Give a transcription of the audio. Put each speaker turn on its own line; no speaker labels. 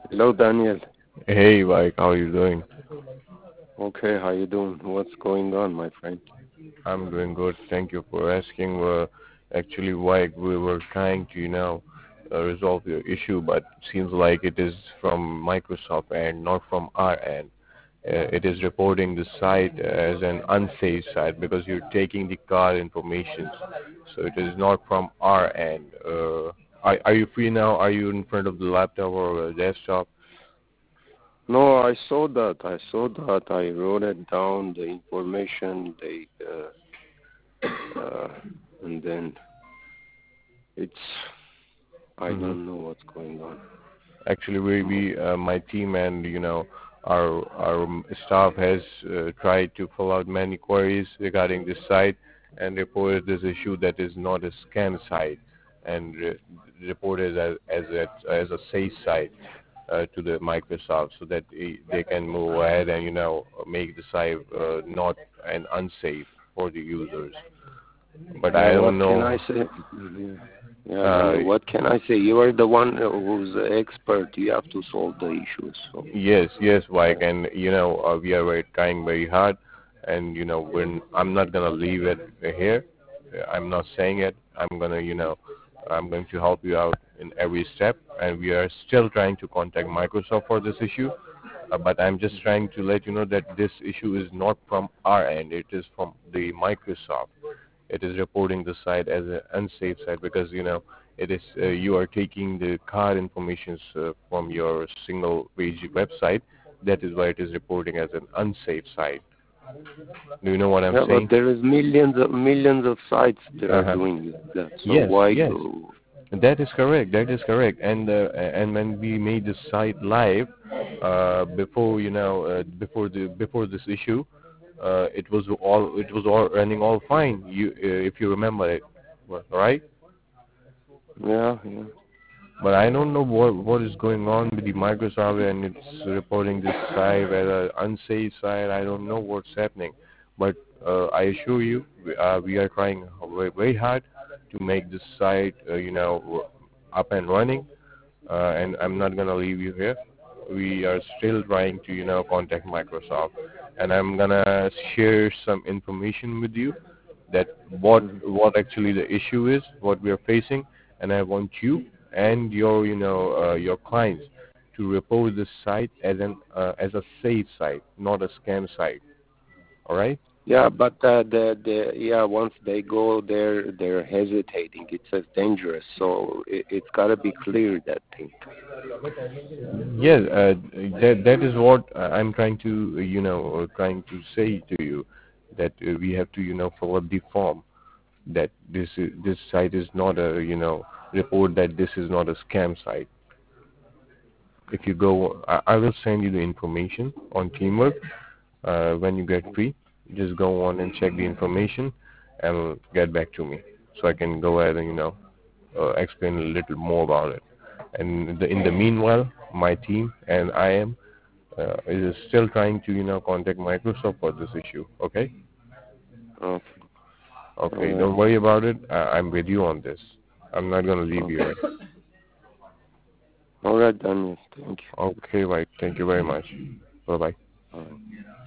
Hello, Daniel.
Hey, Mike, how are you doing?
Okay, how you doing? What's going on, my friend?
I'm doing good. Thank you for asking. Actually, Mike, we were trying to, resolve your issue, but seems like it is from Microsoft and not from our end. It is reporting the site as an unsafe site because you're taking the card information. So it is not from our end. Are you free now? Are you in front of the laptop or a desktop?
No, I saw that. I saw that. I wrote it down, the information, uh, and then it's, I
Mm-hmm.
don't know what's going on.
Actually, my team and our staff has tried to fill out many queries regarding this site and reported this issue that is not a scam site and reported as a safe site to the Microsoft so that they can move ahead and make the site not an unsafe for the users. But
Yeah,
I
what
don't
can
know.
I say? Yeah, yeah,
Uh,
Daniel, what can I say? You are the one who's the expert. You have to solve the issues. So,
Yes, yes, Mike, and we are trying very hard, and when I'm not gonna leave it here. I'm not saying it. I'm going to help you out in every step, and we are still trying to contact Microsoft for this issue. But I'm just trying to let you know that this issue is not from our end. It is from the Microsoft. It is reporting the site as an unsafe site because it is you are taking the card information from your single page website. That is why it is reporting as an unsafe site. Do you know what I'm
yeah, but
saying?
there is millions of sites that are
Uh-huh.
doing that. So
Yes,
why
yes.
go?
That is correct. That is correct. And when we made the site live, before this issue, it was all running all fine. If you remember it, right?
Yeah, yeah.
But I don't know what is going on with the Microsoft and it's reporting this site as an unsafe site. I don't know what's happening, but I assure you, we are trying very, very hard to make this site, up and running. And I'm not gonna leave you here. We are still trying to, contact Microsoft, and I'm gonna share some information with you that
Mhm.
what actually the issue is, what we are facing, and I want you and your clients to report this site as a safe site, not a scam site. All right?
Yeah, but the yeah, once they go there, they're hesitating. It's as dangerous, so it's got to be clear, that thing.
Yes, that is what I'm trying to trying to say to you that we have to fill up the form that this site is not a report that this is not a scam site. If you go, I will send you the information on Teamwork when you get free. Just go on and check the information and get back to me so I can go ahead and explain a little more about it. And in the meanwhile, my team and I am is still trying to contact Microsoft for this issue. Okay,
Okay, all
okay,
right,
don't worry about it. I'm with you on this. I'm not gonna leave you
okay,
here.
all right, Daniel. Thank
Okay, right. Thank you very much. Bye bye.
you. All right.